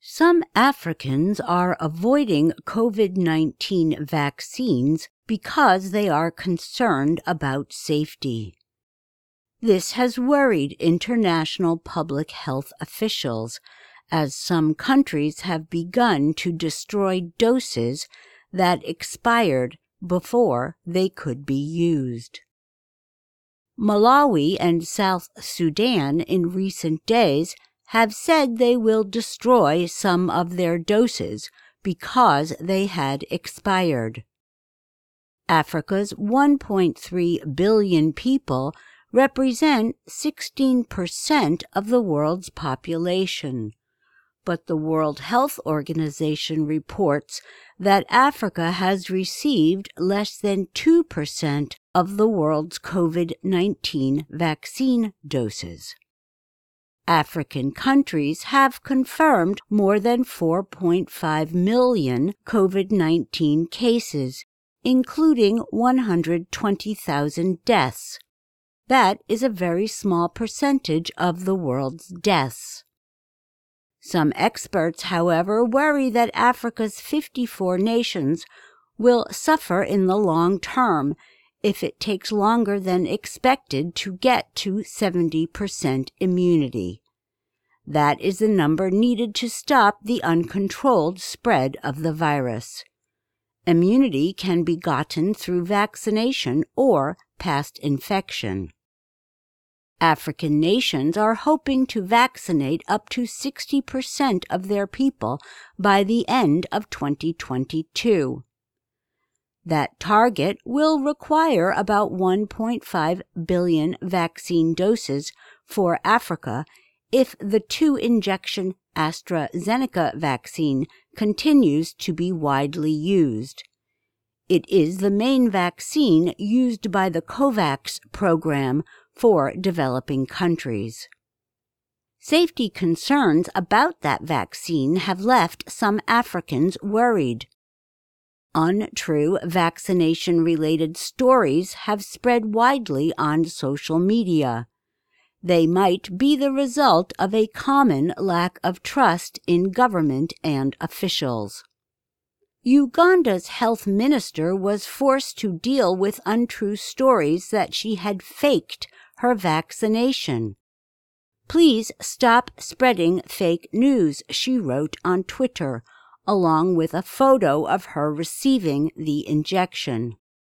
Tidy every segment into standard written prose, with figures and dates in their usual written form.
Some Africans are avoiding COVID-19 vaccines because they are concerned about safety. This has worried international public health officials, as some countries have begun to destroy doses that expired before they could be used. Malawi and South Sudan in recent days have said they will destroy some of their doses because they had expired. Africa's 1.3 billion people represent 16% of the world's population, but the World Health Organization reports that Africa has received less than 2% of the world's COVID-19 vaccine doses. African countries have confirmed more than 4.5 million COVID-19 cases, including 120,000 deaths. That is a very small percentage of the world's deaths. Some experts, however, worry that Africa's 54 nations will suffer in the long term if it takes longer than expected to get to 70% immunity. That is the number needed to stop the uncontrolled spread of the virus. Immunity can be gotten through vaccination or past infection. African nations are hoping to vaccinate up to 60% of their people by the end of 2022. That target will require about 1.5 billion vaccine doses for Africa if the 2-injection AstraZeneca vaccine continues to be widely used. It is the main vaccine used by the COVAX program for developing countries. Safety concerns about that vaccine have left some Africans worried. Untrue vaccination-related stories have spread widely on social media. They might be the result of a common lack of trust in government and officials. Uganda's health minister was forced to deal with untrue stories that she had faked her vaccination. "Please stop spreading fake news," she wrote on Twitter, along with a photo of her receiving the injection.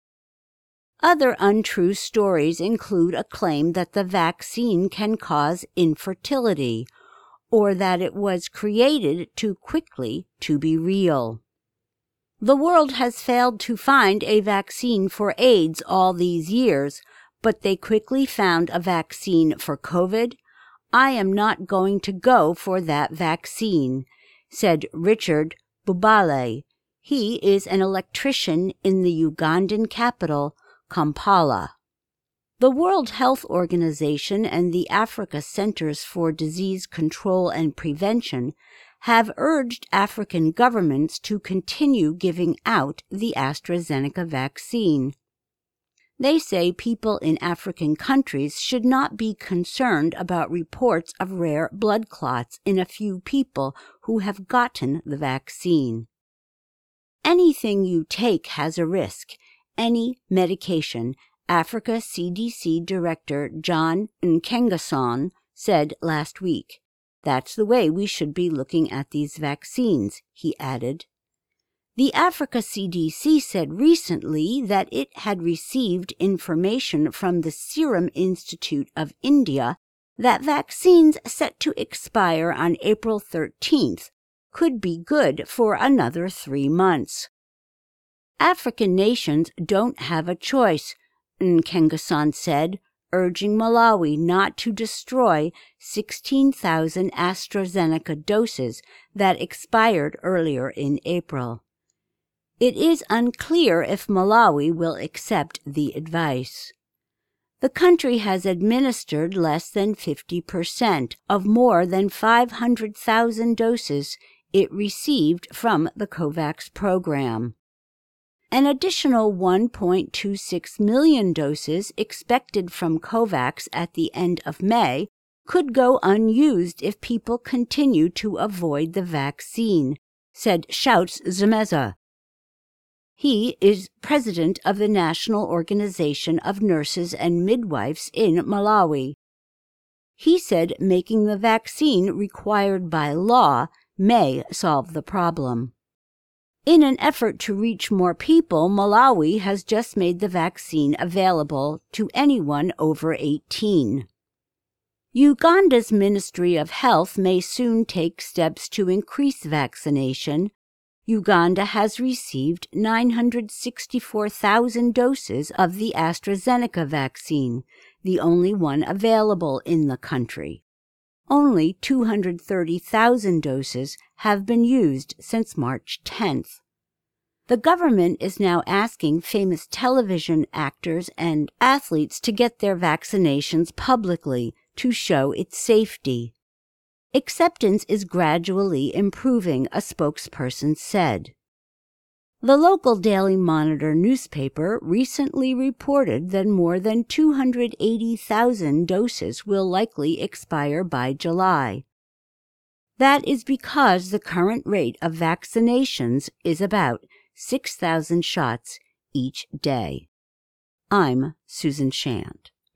Other untrue stories include a claim that the vaccine can cause infertility, or that it was created too quickly to be real. The world has failed to find a vaccine for AIDS all these years, but they quickly found a vaccine for COVID. "I am not going to go for that vaccine," said Richard Bubale. He is an electrician in the Ugandan capital, Kampala. The World Health Organization and the Africa Centers for Disease Control and Prevention have urged African governments to continue giving out the AstraZeneca vaccine. They say people in African countries should not be concerned about reports of rare blood clots in a few people who have gotten the vaccine. Anything you take has a risk. Any medication, Africa CDC Director John Nkengasong said last week. "That's the way we should be looking at these vaccines," he added. The Africa CDC said recently that it had received information from the Serum Institute of India that vaccines set to expire on April 13th could be good for another 3 months. African nations don't have a choice, Nkengasong said, urging Malawi not to destroy 16,000 AstraZeneca doses that expired earlier in April. It is unclear if Malawi will accept the advice. The country has administered less than 50% of more than 500,000 doses it received from the COVAX program. An additional 1.26 million doses expected from COVAX at the end of May could go unused if people continue to avoid the vaccine, said Shouts Zemeza. He is president of the National Organization of Nurses and Midwives in Malawi. He said making the vaccine required by law may solve the problem. In an effort to reach more people, Malawi has just made the vaccine available to anyone over 18. Uganda's Ministry of Health may soon take steps to increase vaccination. Uganda has received 964,000 doses of the AstraZeneca vaccine, the only one available in the country. Only 230,000 doses have been used since March 10th. The government is now asking famous television actors and athletes to get their vaccinations publicly to show its safety. Acceptance is gradually improving, a spokesperson said. The local Daily Monitor newspaper recently reported that more than 280,000 doses will likely expire by July. That is because the current rate of vaccinations is about 6,000 shots each day. I'm Susan Shand.